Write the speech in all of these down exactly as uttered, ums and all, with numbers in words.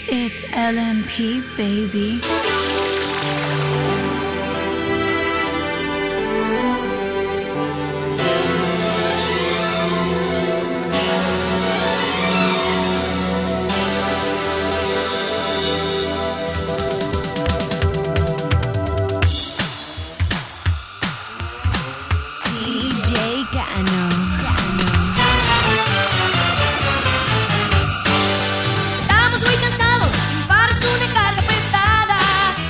It's L M P, baby. D J Cano. Estamos muy cansados, un par es una carga pesada.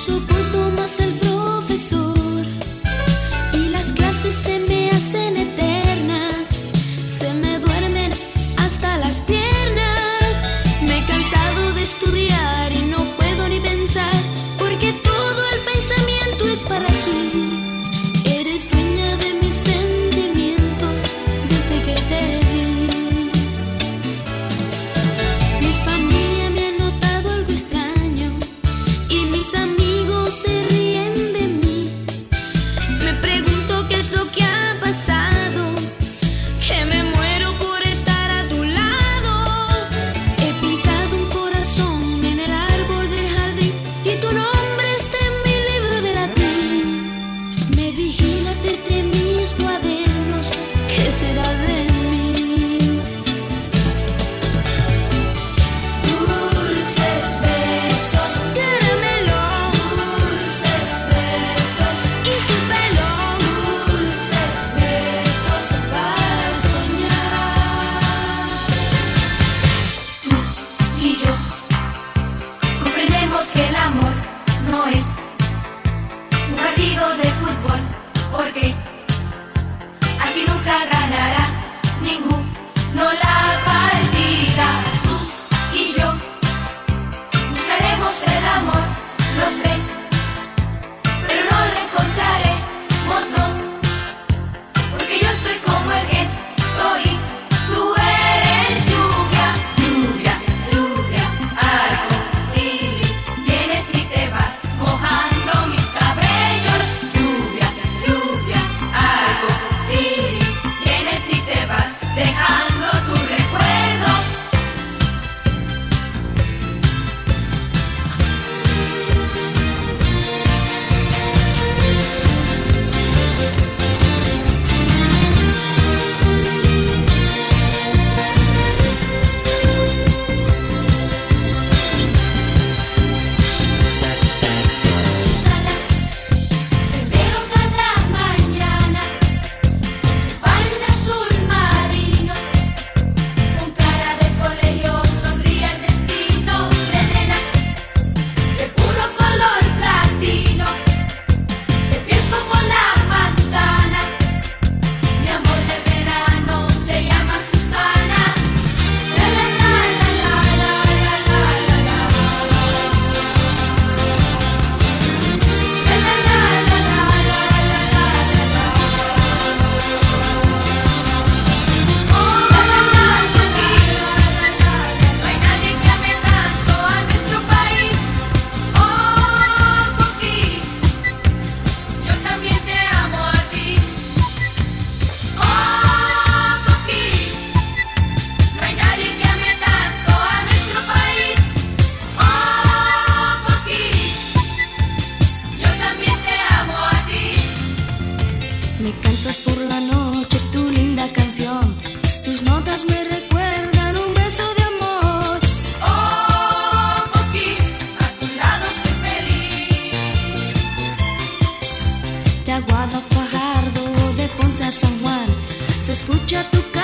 soporto más el profesor y las clases se me hacen eternas, se me duermen hasta las piernas. Me he cansado de estudiar y no puedo ni pensar, porque todo el pensamiento es para ti. Eres dueña de mis sentimientos desde que te vi. Mi familia me ha notado algo extraño y mis amigos se ríen de mí. Me pregunto qué es lo que ha pasado, que me muero por estar a tu lado. He pintado un corazón en el árbol del jardín y tu nombre está en mi libro de latín. Me vigilas desde mis cuadernos, ¿qué será de mí? Dulces besos, caramelo, dulces besos, y tu pelo, dulces besos para soñar. Tú y yo comprendemos que el amor no es un partido de fútbol, porque aquí nunca ganará ninguno la partida. Tú y yo buscaremos el amor, lo sé, pero no lo encontraremos, no, porque yo soy como el viento y tú eres lluvia, lluvia, lluvia, arco iris, vienes y te vas mojando mis cabellos. Lluvia, lluvia, arco iris, vienes y te vas dejando tu recuerdo. Susana, te veo cada mañana, tu falda azul marino, con cara de colegio sonríe el destino. Melena de puro color platino, de piel como la manzana, mi amor de verano se llama Susana. La la la la la la la la la la. La la la la la la la la la. Oh, no hay nadie que ame tanto a nuestro país. Oh, Coquí, yo también te amo a ti. Oh, Coquí, no hay nadie que ame tanto a nuestro país. Oh, Coquí, yo también te amo a ti. Me cantas por la noche tu linda canción, tus notas me recuerdan un beso de amor. Oh, Coquí, a tu lado soy feliz. De Aguada a Fajardo, de Ponce a San Juan, se escucha tu canción.